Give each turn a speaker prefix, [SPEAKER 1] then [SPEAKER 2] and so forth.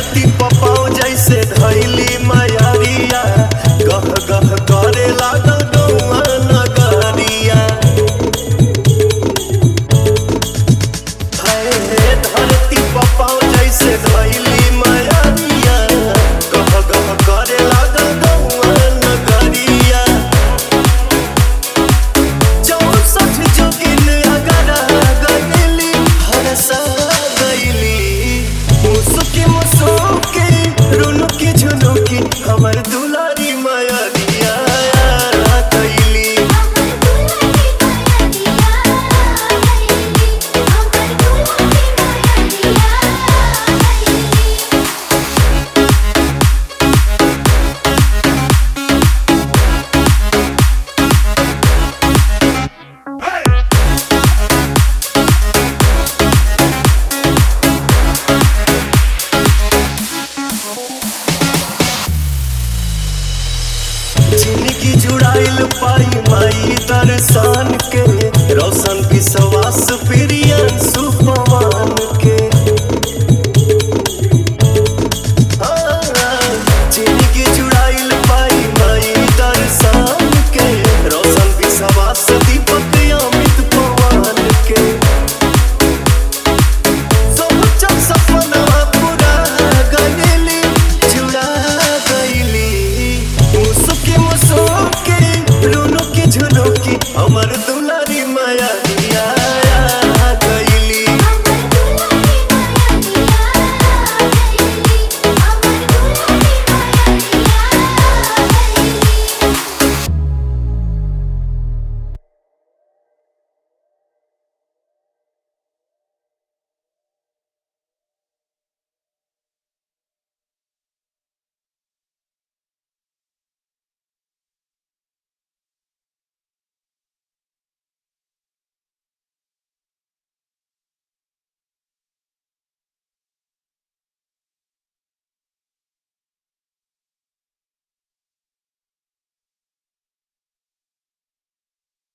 [SPEAKER 1] धरती पपाओ जैसे धैली मयारिया गह गह करे लागल गौआ नगरिया। धरती पपाओ जैसे धैली मयारिया गह गह करे लागल गौआ नगरिया। 64 जोगिन अगरा गइली हरसा गइली मुसुकी मुसुकी रुनुकी झुनुकी हमर दुलारी मयरिया गइली। जिंदगी जुड़ाइल पाई माई दर्शन के रोशन विश्वास प्रियन सुपवान के।